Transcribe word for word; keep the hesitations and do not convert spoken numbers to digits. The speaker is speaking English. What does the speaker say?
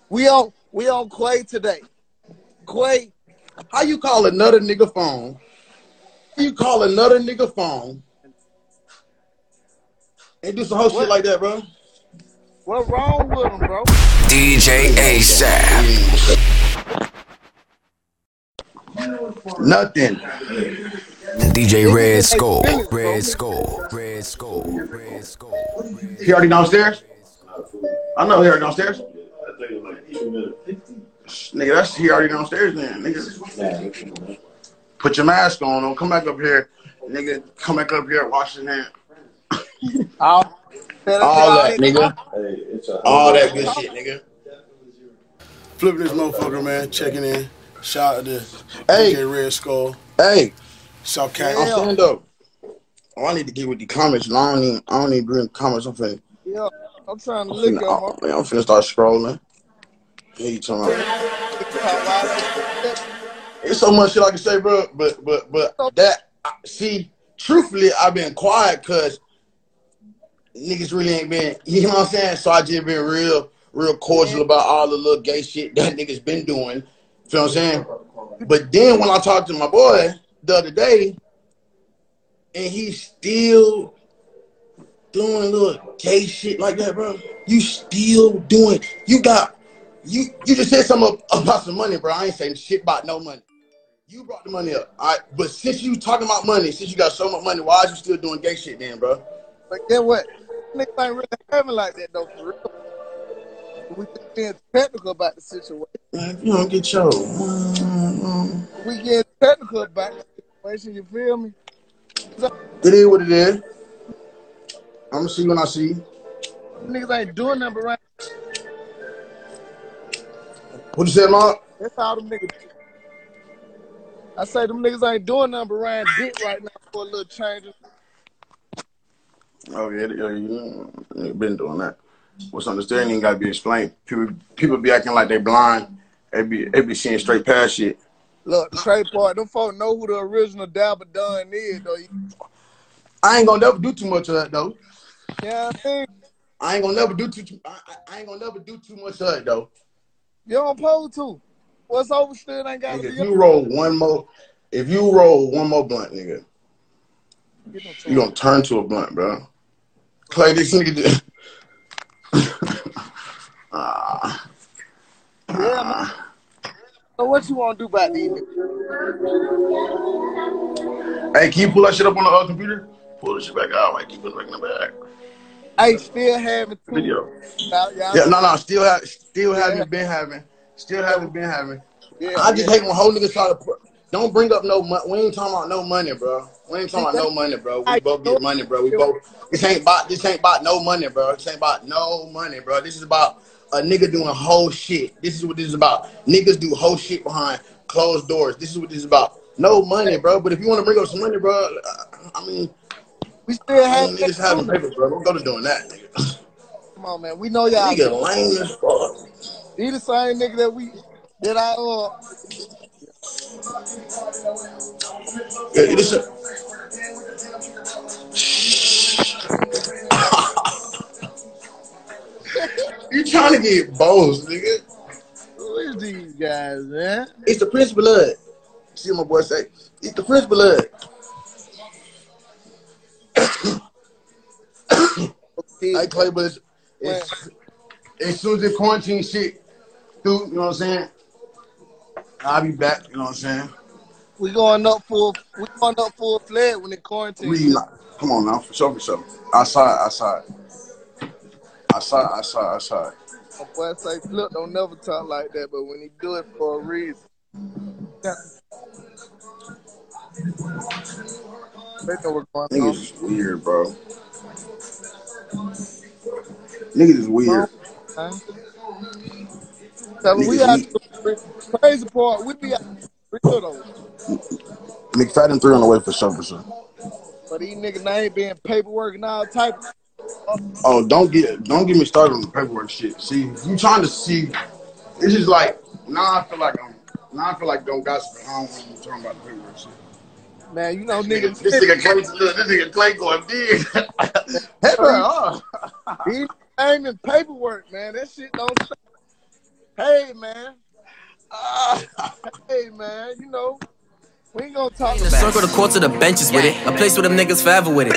We on we on Quay today. Quay, how you call another nigga phone? How you call another nigga phone and do some whole shit like that, bro? What wrong with him, bro? D J ASAP. Nothing. D J Red Skull. Red Skull. Red Skull. Red Skull. He already downstairs? I know he already downstairs. Nigga, that's he already downstairs then. Nigga. Put your mask on. Don't come back up here. Nigga, come back up here, wash your hands. All, All that, nigga. All that good shit, nigga. Flipping this motherfucker, man. Checking in. Shout out to hey. D J Red Skull. Hey. South Carolina. I'm stand up. Oh, I need to get with the comments. I don't need, I don't need to read comments. I'm finna. Yeah, I'm trying to look up. I'm finna start scrolling. Hey, you talking about? It's so much shit I can say, bro. But, but, but that, see, truthfully, I've been quiet because niggas really ain't been, you know what I'm saying? So I just been real, real cordial about all the little gay shit that niggas been doing. Feel what I'm saying? But then when I talked to my boy the other day, and he's still doing little gay shit like that, bro. You still doing, you got, you you just said something about some money, bro. I ain't saying shit about no money. You brought the money up, all right? But since you talking about money, since you got so much money, why is you still doing gay shit then, bro? But then what? Niggas ain't really having like that, though, for real. We just being technical about the situation. Man, you don't get your... Mm-hmm. We get technical about the situation, you feel me? So, it is what it is. I'm gonna see when I see you. Niggas ain't doing nothing right. What you said, Mark? That's all them niggas do. I say them niggas ain't doing nothing but riding dick right now for a little change. Oh, yeah, yeah, yeah. You've been doing that. What's understanding ain't gotta be explained. People people be acting like they blind. They be, they be seeing straight past shit. Look, Trey Park, them folks know who the original Dabba Dunn is, though. I ain't gonna never do too much of that, though. Yeah, I mean, I ain't gonna never do too. I, I ain't gonna never do too much of that, though. You don't supposed to. What's overstood ain't gotta nigga, be. If you roll one more, if you roll one more blunt, nigga, you gonna turn to a blunt, bro. Clay, this nigga just. ah. Yeah, man. So what you want to do about these niggas? Hey, can you pull that shit up on the other computer? Pull this shit back out. Like, keep it back in the bag. Hey, still having two. Video. Y'all, y'all yeah, no, no, still have, still yeah. haven't been having, still haven't been having. Yeah, I just yeah. hate when whole niggas try to. Put, don't bring up no money. We ain't talking about no money, bro. We ain't talking about no money, bro. We both get money, bro. We both. This ain't about. This ain't about no money, bro. This ain't about no money, bro. This is about a nigga doing whole shit. This is what this is about. Niggas do whole shit behind closed doors. This is what this is about. No money, bro. But if you want to bring up some money, bro, I mean, we still have niggas having paper, bro. Don't go to doing that, nigga. Come on, man. We know y'all. Nigga lame as fuck. He the same nigga that we that I uh. Yeah, this a... You trying to get bows, nigga? Who is these guys, man? It's the Prince Blood. See what my boy say? It's the Prince Blood. Hey, Clay, but it's, it's, as soon as the quarantine shit through, you know what I'm saying? I'll be back, you know what I'm saying? We going up full, we going up full fledged when the quarantine. We not, come on now, for sure, for sure. Outside, outside. Outside, outside, outside. My boy say, look, don't never talk like that, but when he do it for a reason. Yeah. They know what's going Niggas on. is weird, bro. Niggas is weird. Huh? So we out the crazy part, we be out the real though. McFadden three on the way for sure, for sure. But these niggas now ain't being paperwork and all type of Oh, don't get don't get me started on the paperwork shit. See, you trying to see it's just like now I feel like I'm now I feel like don't gossip. I don't want to talking about the paperwork shit. Man, you know niggas. This nigga Clay, look, this nigga Clay going big. Hey, bro. He ain't in paperwork, man. That shit don't stop. hey, man. Uh, hey, man, you know, we ain't gonna talk The about circle, the court to the benches with it. A place where them niggas forever with it.